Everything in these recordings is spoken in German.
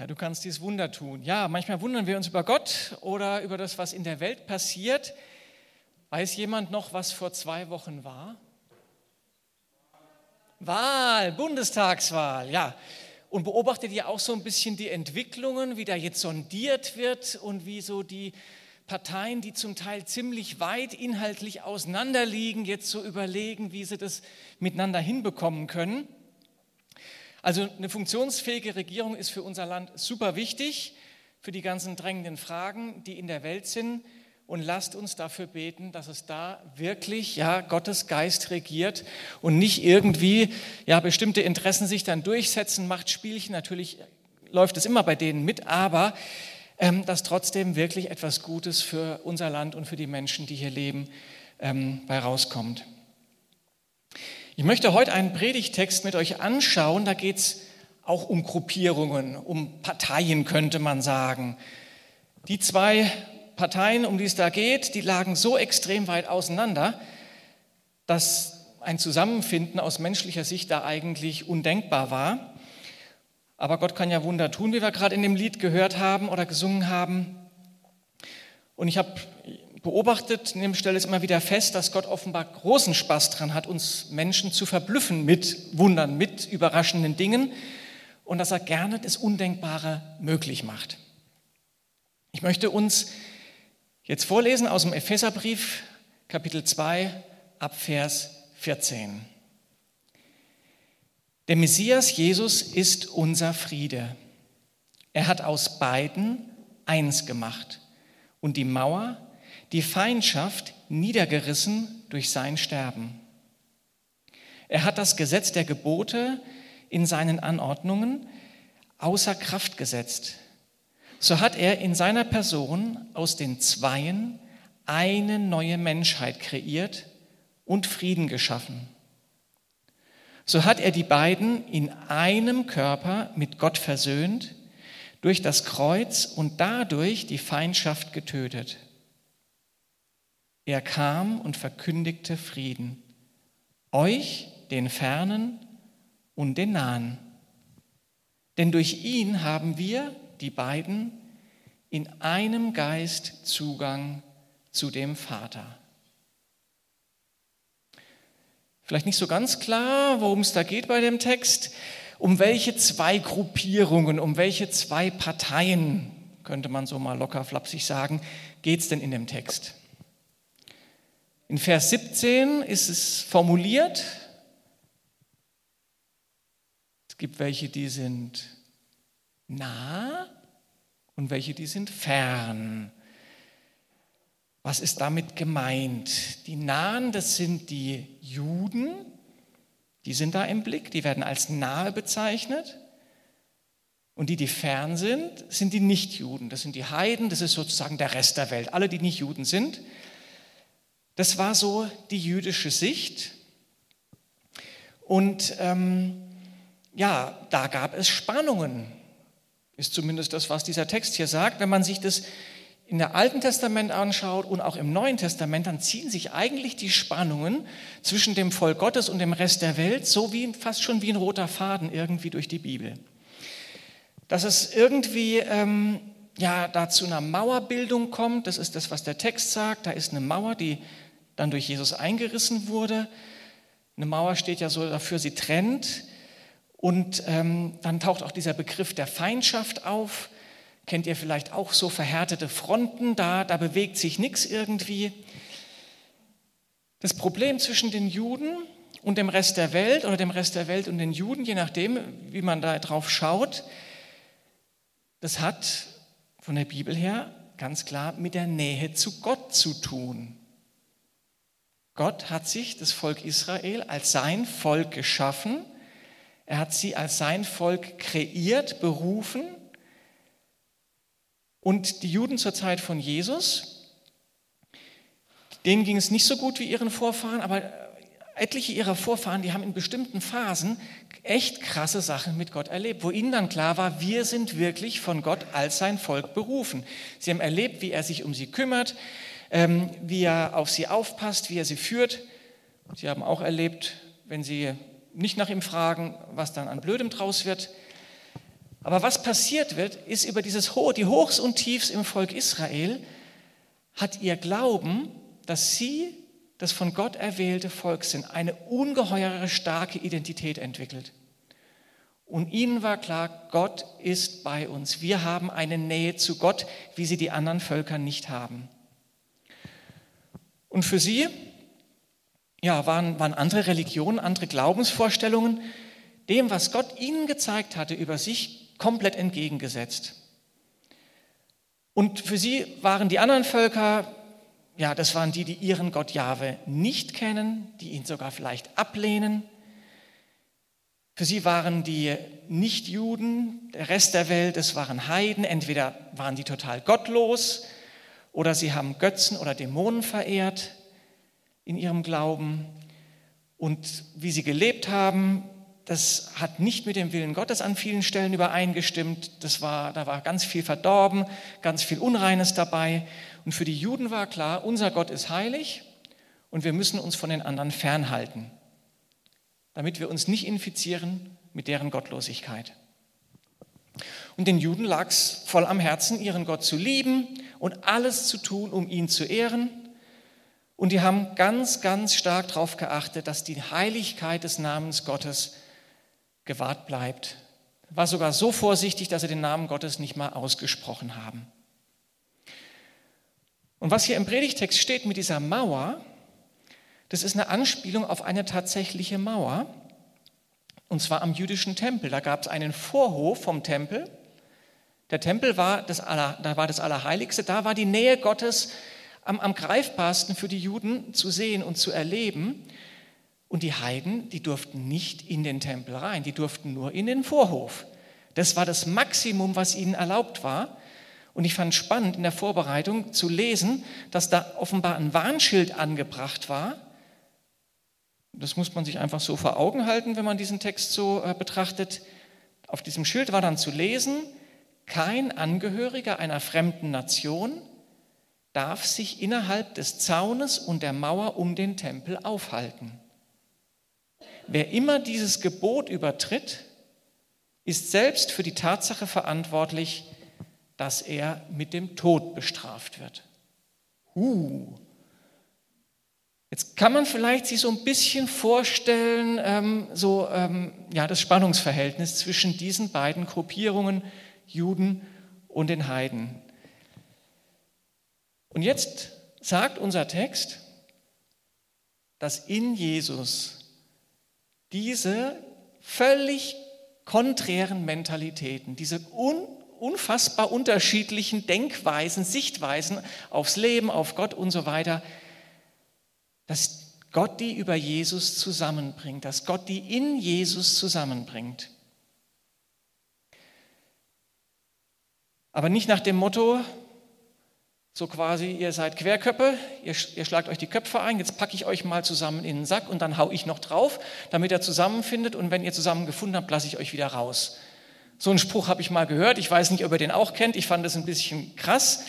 Herr, du kannst dieses Wunder tun. Ja, manchmal wundern wir uns über Gott oder über das, was in der Welt passiert. Weiß jemand noch, was vor 2 Wochen war? Wahl, Bundestagswahl, ja. Und beobachtet ihr auch so ein bisschen die Entwicklungen, wie da jetzt sondiert wird und wie so die Parteien, die zum Teil ziemlich weit inhaltlich auseinanderliegen, jetzt so überlegen, wie sie das miteinander hinbekommen können. Also eine funktionsfähige Regierung ist für unser Land super wichtig, für die ganzen drängenden Fragen, die in der Welt sind. Und lasst uns dafür beten, dass es da wirklich Gottes Geist regiert und nicht irgendwie bestimmte Interessen sich dann durchsetzen, Machtspielchen. Natürlich läuft es immer bei denen mit, aber dass trotzdem wirklich etwas Gutes für unser Land und für die Menschen, die hier leben, bei rauskommt. Ich möchte heute einen Predigtext mit euch anschauen, da geht es auch um Gruppierungen, um Parteien könnte man sagen. Die 2 Parteien, um die es da geht, die lagen so extrem weit auseinander, dass ein Zusammenfinden aus menschlicher Sicht da eigentlich undenkbar war. Aber Gott kann ja Wunder tun, wie wir gerade in dem Lied gehört haben oder gesungen haben. Und ich habe beobachtet, an der Stelle ist immer wieder fest, dass Gott offenbar großen Spaß dran hat, uns Menschen zu verblüffen mit Wundern, mit überraschenden Dingen und dass er gerne das Undenkbare möglich macht. Ich möchte uns jetzt vorlesen aus dem Epheserbrief, Kapitel 2, ab Vers 14. Der Messias Jesus ist unser Friede. Er hat aus beiden eins gemacht und die Mauer, die Feindschaft niedergerissen durch sein Sterben. Er hat das Gesetz der Gebote in seinen Anordnungen außer Kraft gesetzt. So hat er in seiner Person aus den Zweien eine neue Menschheit kreiert und Frieden geschaffen. So hat er die beiden in einem Körper mit Gott versöhnt, durch das Kreuz und dadurch die Feindschaft getötet. Er kam und verkündigte Frieden, euch, den Fernen und den Nahen. Denn durch ihn haben wir, die beiden, in einem Geist Zugang zu dem Vater. Vielleicht nicht so ganz klar, worum es da geht bei dem Text. Um welche 2 Gruppierungen, um welche 2 Parteien, könnte man so mal locker flapsig sagen, geht es denn in dem Text? In Vers 17 ist es formuliert, es gibt welche, die sind nah und welche, die sind fern. Was ist damit gemeint? Die Nahen, das sind die Juden, die sind da im Blick, die werden als nahe bezeichnet. Und die fern sind, sind die Nichtjuden, das sind die Heiden, das ist sozusagen der Rest der Welt, alle, die nicht Juden sind. Das war so die jüdische Sicht. Und da gab es Spannungen, ist zumindest das, was dieser Text hier sagt. Wenn man sich das in der Alten Testament anschaut und auch im Neuen Testament, dann ziehen sich eigentlich die Spannungen zwischen dem Volk Gottes und dem Rest der Welt so wie fast schon wie ein roter Faden irgendwie durch die Bibel. Dass es irgendwie da zu einer Mauerbildung kommt, das ist das, was der Text sagt. Da ist eine Mauer, die dann durch Jesus eingerissen wurde. Eine Mauer steht ja so dafür, sie trennt. Und dann taucht auch dieser Begriff der Feindschaft auf. Kennt ihr vielleicht auch so verhärtete Fronten, da bewegt sich nichts irgendwie. Das Problem zwischen den Juden und dem Rest der Welt oder dem Rest der Welt und den Juden, je nachdem, wie man da drauf schaut, das hat von der Bibel her ganz klar mit der Nähe zu Gott zu tun. Gott hat sich das Volk Israel als sein Volk geschaffen. Er hat sie als sein Volk kreiert, berufen. Und die Juden zur Zeit von Jesus, denen ging es nicht so gut wie ihren Vorfahren, aber etliche ihrer Vorfahren, die haben in bestimmten Phasen echt krasse Sachen mit Gott erlebt, wo ihnen dann klar war, wir sind wirklich von Gott als sein Volk berufen. Sie haben erlebt, wie er sich um sie kümmert, wie er auf sie aufpasst, wie er sie führt. Sie haben auch erlebt, wenn sie nicht nach ihm fragen, was dann an Blödem draus wird. Aber was passiert wird, ist über die Hochs und Tiefs im Volk Israel, hat ihr Glauben, dass sie das von Gott erwählte Volk sind, eine ungeheure starke Identität entwickelt. Und ihnen war klar, Gott ist bei uns. Wir haben eine Nähe zu Gott, wie sie die anderen Völker nicht haben. Und für sie waren andere Religionen, andere Glaubensvorstellungen dem, was Gott ihnen gezeigt hatte über sich, komplett entgegengesetzt. Und für sie waren die anderen Völker, das waren die ihren Gott Jahwe nicht kennen, die ihn sogar vielleicht ablehnen. Für sie waren die Nichtjuden, der Rest der Welt, das waren Heiden. Entweder waren die total gottlos oder sie haben Götzen oder Dämonen verehrt in ihrem Glauben. Und wie sie gelebt haben, das hat nicht mit dem Willen Gottes an vielen Stellen übereingestimmt. Da war ganz viel verdorben, ganz viel Unreines dabei. Und für die Juden war klar, unser Gott ist heilig und wir müssen uns von den anderen fernhalten, damit wir uns nicht infizieren mit deren Gottlosigkeit. Und den Juden lag es voll am Herzen, ihren Gott zu lieben und alles zu tun, um ihn zu ehren. Und die haben ganz, ganz stark darauf geachtet, dass die Heiligkeit des Namens Gottes gewahrt bleibt. War sogar so vorsichtig, dass sie den Namen Gottes nicht mal ausgesprochen haben. Und was hier im Predigtext steht mit dieser Mauer, das ist eine Anspielung auf eine tatsächliche Mauer, und zwar am jüdischen Tempel. Da gab es einen Vorhof vom Tempel. Der Tempel war das Allerheiligste, da war die Nähe Gottes am greifbarsten für die Juden zu sehen und zu erleben. Und die Heiden, die durften nicht in den Tempel rein, die durften nur in den Vorhof. Das war das Maximum, was ihnen erlaubt war. Und ich fand spannend in der Vorbereitung zu lesen, dass da offenbar ein Warnschild angebracht war. Das muss man sich einfach so vor Augen halten, wenn man diesen Text so betrachtet. Auf diesem Schild war dann zu lesen: Kein Angehöriger einer fremden Nation darf sich innerhalb des Zaunes und der Mauer um den Tempel aufhalten. Wer immer dieses Gebot übertritt, ist selbst für die Tatsache verantwortlich, dass er mit dem Tod bestraft wird. Jetzt kann man vielleicht sich so ein bisschen vorstellen, das Spannungsverhältnis zwischen diesen beiden Gruppierungen, Juden und den Heiden. Und jetzt sagt unser Text, dass in Jesus diese völlig konträren Mentalitäten, diese unfassbar unterschiedlichen Denkweisen, Sichtweisen aufs Leben, auf Gott und so weiter, dass Gott die über Jesus zusammenbringt, dass Gott die in Jesus zusammenbringt. Aber nicht nach dem Motto, so quasi, ihr seid Querköpfe, ihr schlagt euch die Köpfe ein, jetzt packe ich euch mal zusammen in den Sack und dann hau ich noch drauf, damit er zusammenfindet, und wenn ihr zusammen gefunden habt, lasse ich euch wieder raus. So einen Spruch habe ich mal gehört, ich weiß nicht, ob ihr den auch kennt, ich fand das ein bisschen krass.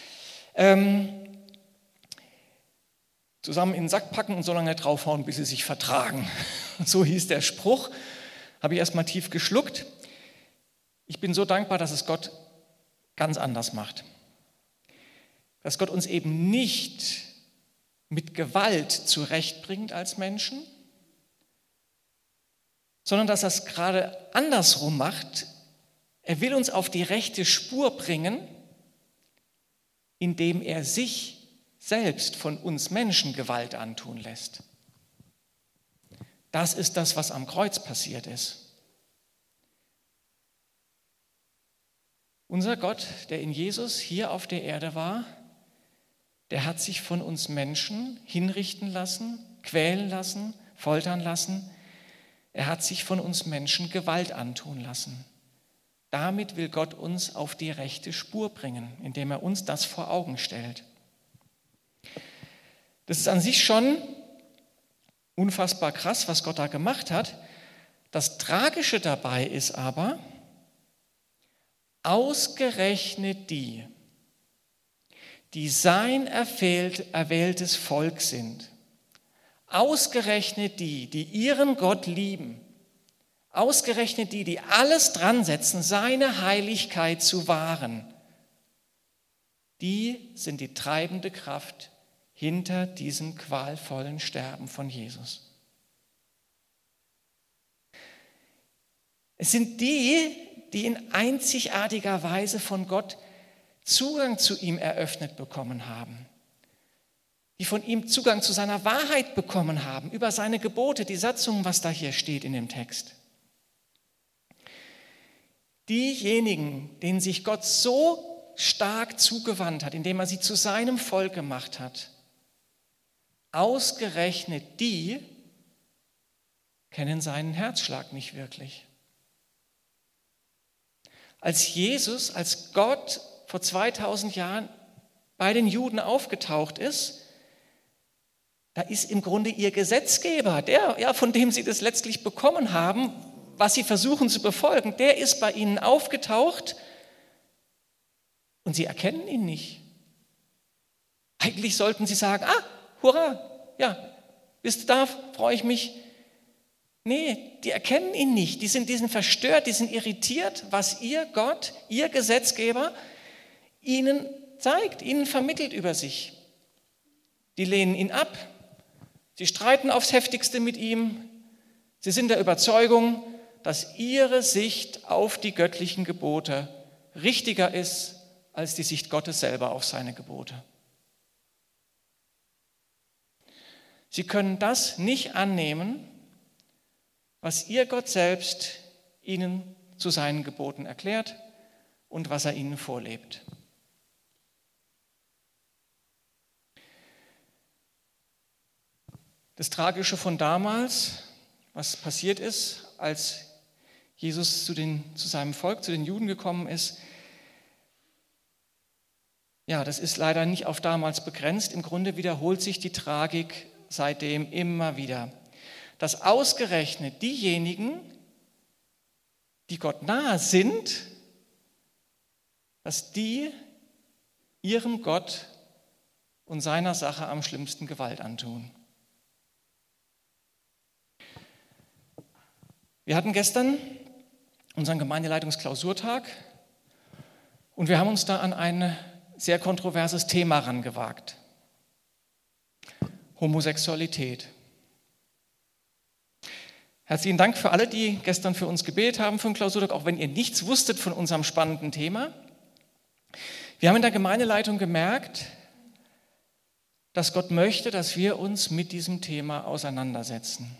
Zusammen in den Sack packen und so lange draufhauen, bis sie sich vertragen. So hieß der Spruch, habe ich erst mal tief geschluckt. Ich bin so dankbar, dass es Gott ganz anders macht. Dass Gott uns eben nicht mit Gewalt zurechtbringt als Menschen, sondern dass er es gerade andersrum macht. Er will uns auf die rechte Spur bringen, indem er sich selbst von uns Menschen Gewalt antun lässt. Das ist das, was am Kreuz passiert ist. Unser Gott, der in Jesus hier auf der Erde war, der hat sich von uns Menschen hinrichten lassen, quälen lassen, foltern lassen. Er hat sich von uns Menschen Gewalt antun lassen. Damit will Gott uns auf die rechte Spur bringen, indem er uns das vor Augen stellt. Das ist an sich schon unfassbar krass, was Gott da gemacht hat. Das Tragische dabei ist aber, ausgerechnet die sein erwähltes Volk sind, ausgerechnet die ihren Gott lieben, Ausgerechnet die, die alles dran setzen, seine Heiligkeit zu wahren, die sind die treibende Kraft hinter diesem qualvollen Sterben von Jesus. Es sind die, die in einzigartiger Weise von Gott Zugang zu ihm eröffnet bekommen haben, die von ihm Zugang zu seiner Wahrheit bekommen haben, über seine Gebote, die Satzungen, was da hier steht in dem Text. Diejenigen, denen sich Gott so stark zugewandt hat, indem er sie zu seinem Volk gemacht hat, ausgerechnet die kennen seinen Herzschlag nicht wirklich. Als Jesus, als Gott vor 2000 Jahren bei den Juden aufgetaucht ist, da ist im Grunde ihr Gesetzgeber, der, ja, von dem sie das letztlich bekommen haben, was sie versuchen zu befolgen, der ist bei ihnen aufgetaucht und sie erkennen ihn nicht. Eigentlich sollten sie sagen, hurra, ja, bist du da, freue ich mich. Nee, die erkennen ihn nicht, die sind verstört, die sind irritiert, was ihr Gott, ihr Gesetzgeber ihnen zeigt, ihnen vermittelt über sich. Die lehnen ihn ab, sie streiten aufs Heftigste mit ihm, sie sind der Überzeugung, dass ihre Sicht auf die göttlichen Gebote richtiger ist als die Sicht Gottes selber auf seine Gebote. Sie können das nicht annehmen, was ihr Gott selbst ihnen zu seinen Geboten erklärt und was er ihnen vorlebt. Das Tragische von damals, was passiert ist, als Jesus zu seinem Volk, zu den Juden gekommen ist, ja, das ist leider nicht auf damals begrenzt. Im Grunde wiederholt sich die Tragik seitdem immer wieder. Dass ausgerechnet diejenigen, die Gott nahe sind, dass die ihrem Gott und seiner Sache am schlimmsten Gewalt antun. Wir hatten gestern unseren Gemeindeleitungsklausurtag und wir haben uns da an ein sehr kontroverses Thema rangewagt. Homosexualität. Herzlichen Dank für alle, die gestern für uns gebetet haben für den Klausurtag, auch wenn ihr nichts wusstet von unserem spannenden Thema. Wir haben in der Gemeindeleitung gemerkt, dass Gott möchte, dass wir uns mit diesem Thema auseinandersetzen.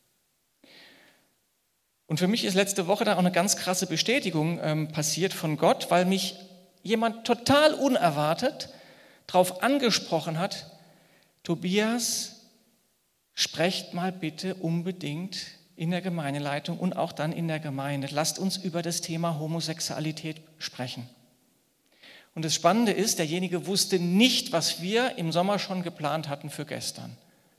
Und für mich ist letzte Woche da auch eine ganz krasse Bestätigung passiert von Gott, weil mich jemand total unerwartet darauf angesprochen hat, Tobias, sprecht mal bitte unbedingt in der Gemeindeleitung und auch dann in der Gemeinde. Lasst uns über das Thema Homosexualität sprechen. Und das Spannende ist, derjenige wusste nicht, was wir im Sommer schon geplant hatten für gestern.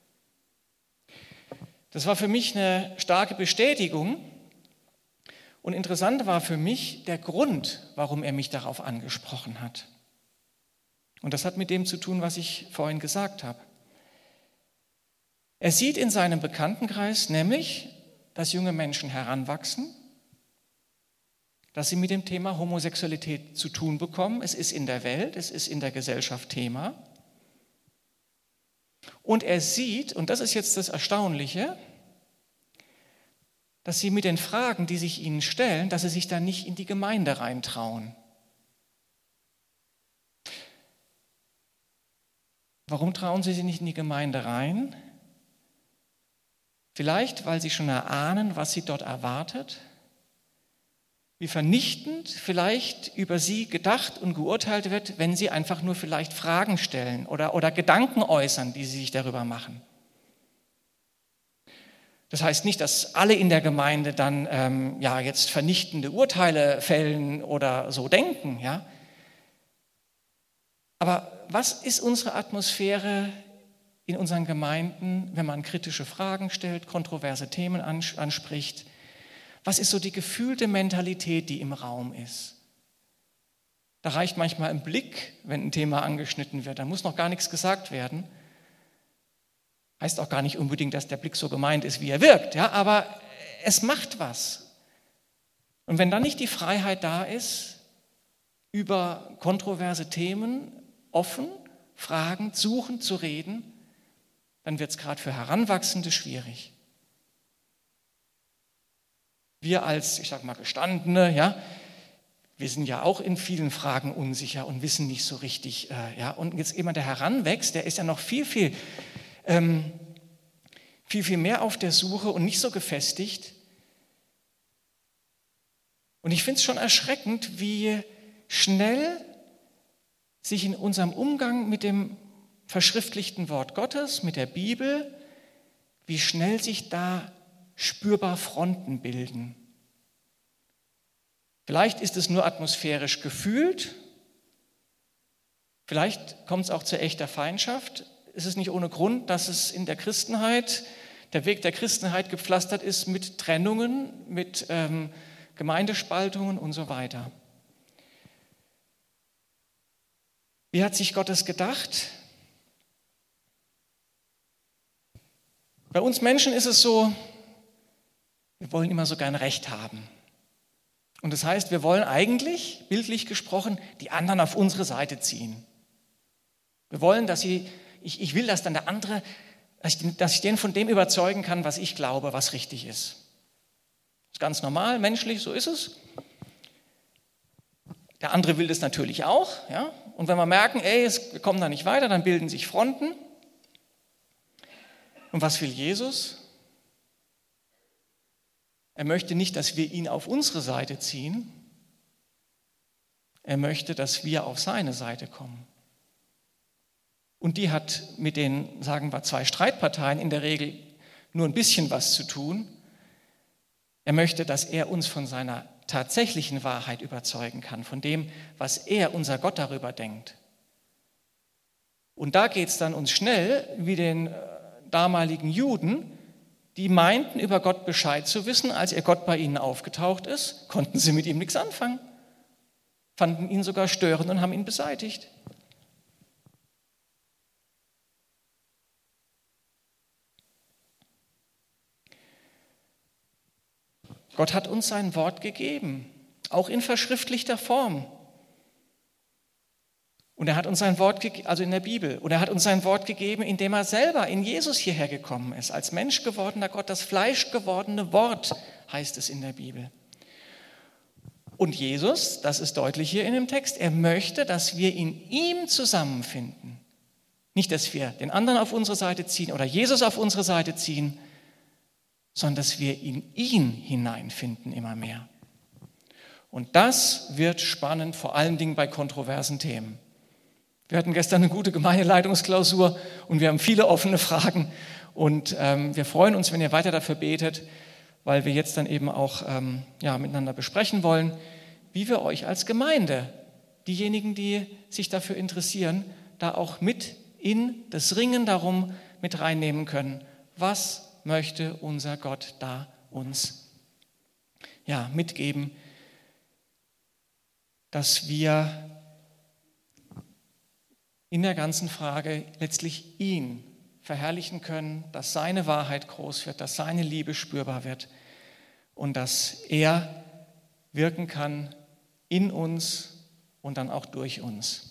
Das war für mich eine starke Bestätigung. Und interessant war für mich der Grund, warum er mich darauf angesprochen hat. Und das hat mit dem zu tun, was ich vorhin gesagt habe. Er sieht in seinem Bekanntenkreis nämlich, dass junge Menschen heranwachsen, dass sie mit dem Thema Homosexualität zu tun bekommen. Es ist in der Welt, es ist in der Gesellschaft Thema. Und er sieht, und das ist jetzt das Erstaunliche, dass sie mit den Fragen, die sich ihnen stellen, dass sie sich da nicht in die Gemeinde reintrauen. Warum trauen sie sich nicht in die Gemeinde rein? Vielleicht, weil sie schon erahnen, was sie dort erwartet, wie vernichtend vielleicht über sie gedacht und geurteilt wird, wenn sie einfach nur vielleicht Fragen stellen oder Gedanken äußern, die sie sich darüber machen. Das heißt nicht, dass alle in der Gemeinde dann jetzt vernichtende Urteile fällen oder so denken. Ja? Aber was ist unsere Atmosphäre in unseren Gemeinden, wenn man kritische Fragen stellt, kontroverse Themen anspricht? Was ist so die gefühlte Mentalität, die im Raum ist? Da reicht manchmal ein Blick, wenn ein Thema angeschnitten wird. Da muss noch gar nichts gesagt werden. Heißt auch gar nicht unbedingt, dass der Blick so gemeint ist, wie er wirkt. Ja? Aber es macht was. Und wenn dann nicht die Freiheit da ist, über kontroverse Themen offen, fragend, suchend zu reden, dann wird es gerade für Heranwachsende schwierig. Wir als, ich sage mal, Gestandene, ja, wir sind ja auch in vielen Fragen unsicher und wissen nicht so richtig. Und jetzt jemand, der heranwächst, der ist ja noch viel mehr auf der Suche und nicht so gefestigt. Und ich finde es schon erschreckend, wie schnell sich in unserem Umgang mit dem verschriftlichten Wort Gottes, mit der Bibel, wie schnell sich da spürbar Fronten bilden. Vielleicht ist es nur atmosphärisch gefühlt, vielleicht kommt es auch zu echter Feindschaft. Es ist nicht ohne Grund, dass es in der Christenheit, der Weg der Christenheit gepflastert ist mit Trennungen, mit Gemeindespaltungen und so weiter. Wie hat sich Gott es gedacht? Bei uns Menschen ist es so, wir wollen immer so gern Recht haben. Und das heißt, wir wollen eigentlich, bildlich gesprochen, die anderen auf unsere Seite ziehen. Wir wollen, ich will, dass dann der andere, dass ich den von dem überzeugen kann, was ich glaube, was richtig ist. Das ist ganz normal, menschlich, so ist es. Der andere will das natürlich auch. Ja? Und wenn wir merken, wir kommen da nicht weiter, dann bilden sich Fronten. Und was will Jesus? Er möchte nicht, dass wir ihn auf unsere Seite ziehen. Er möchte, dass wir auf seine Seite kommen. Und die hat mit den, sagen wir, 2 Streitparteien in der Regel nur ein bisschen was zu tun. Er möchte, dass er uns von seiner tatsächlichen Wahrheit überzeugen kann, von dem, was er, unser Gott, darüber denkt. Und da geht es dann uns schnell, wie den damaligen Juden, die meinten, über Gott Bescheid zu wissen. Als ihr Gott bei ihnen aufgetaucht ist, konnten sie mit ihm nichts anfangen, fanden ihn sogar störend und haben ihn beseitigt. Gott hat uns sein Wort gegeben, auch in verschriftlichter Form. Und er hat uns sein Wort gegeben, also in der Bibel, und er hat uns sein Wort gegeben, indem er selber in Jesus hierher gekommen ist, als Mensch gewordener Gott, das Fleisch gewordene Wort, heißt es in der Bibel. Und Jesus, das ist deutlich hier in dem Text, er möchte, dass wir in ihm zusammenfinden. Nicht, dass wir den anderen auf unsere Seite ziehen oder Jesus auf unsere Seite ziehen, sondern dass wir in ihn hineinfinden immer mehr. Und das wird spannend, vor allen Dingen bei kontroversen Themen. Wir hatten gestern eine gute Gemeindeleitungsklausur und wir haben viele offene Fragen und wir freuen uns, wenn ihr weiter dafür betet, weil wir jetzt dann eben auch miteinander besprechen wollen, wie wir euch als Gemeinde, diejenigen, die sich dafür interessieren, da auch mit in das Ringen darum mit reinnehmen können. Was möchte unser Gott da uns mitgeben, dass wir in der ganzen Frage letztlich ihn verherrlichen können, dass seine Wahrheit groß wird, dass seine Liebe spürbar wird und dass er wirken kann in uns und dann auch durch uns.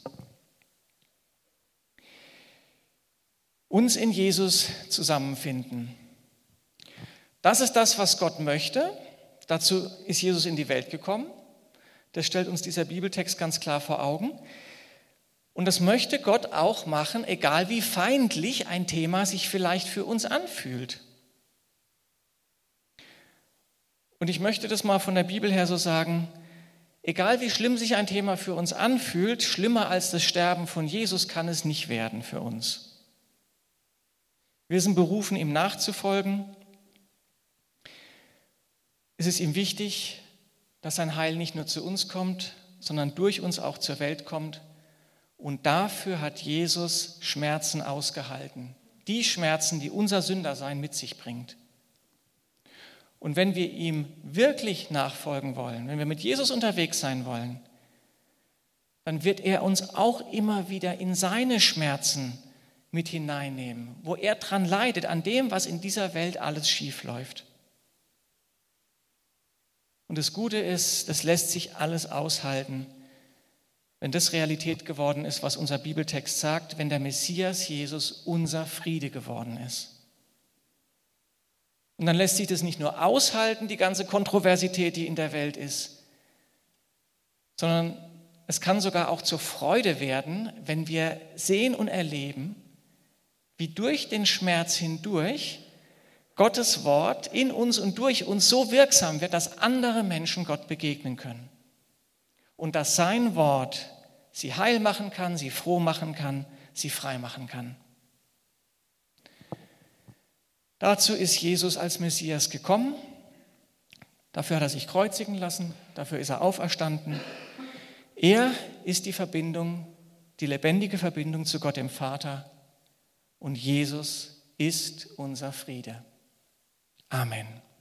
Uns in Jesus zusammenfinden. Das ist das, was Gott möchte. Dazu ist Jesus in die Welt gekommen. Das stellt uns dieser Bibeltext ganz klar vor Augen. Und das möchte Gott auch machen, egal wie feindlich ein Thema sich vielleicht für uns anfühlt. Und ich möchte das mal von der Bibel her so sagen, egal wie schlimm sich ein Thema für uns anfühlt, schlimmer als das Sterben von Jesus kann es nicht werden für uns. Wir sind berufen, ihm nachzufolgen. Es ist ihm wichtig, dass sein Heil nicht nur zu uns kommt, sondern durch uns auch zur Welt kommt. Und dafür hat Jesus Schmerzen ausgehalten. Die Schmerzen, die unser Sündersein mit sich bringt. Und wenn wir ihm wirklich nachfolgen wollen, wenn wir mit Jesus unterwegs sein wollen, dann wird er uns auch immer wieder in seine Schmerzen mit hineinnehmen, wo er dran leidet, an dem, was in dieser Welt alles schief läuft. Und das Gute ist, das lässt sich alles aushalten, wenn das Realität geworden ist, was unser Bibeltext sagt, wenn der Messias Jesus unser Friede geworden ist. Und dann lässt sich das nicht nur aushalten, die ganze Kontroversität, die in der Welt ist, sondern es kann sogar auch zur Freude werden, wenn wir sehen und erleben, wie durch den Schmerz hindurch Gottes Wort in uns und durch uns so wirksam wird, dass andere Menschen Gott begegnen können. Und dass sein Wort sie heil machen kann, sie froh machen kann, sie frei machen kann. Dazu ist Jesus als Messias gekommen. Dafür hat er sich kreuzigen lassen, dafür ist er auferstanden. Er ist die Verbindung, die lebendige Verbindung zu Gott dem Vater. Und Jesus ist unser Friede. Amen.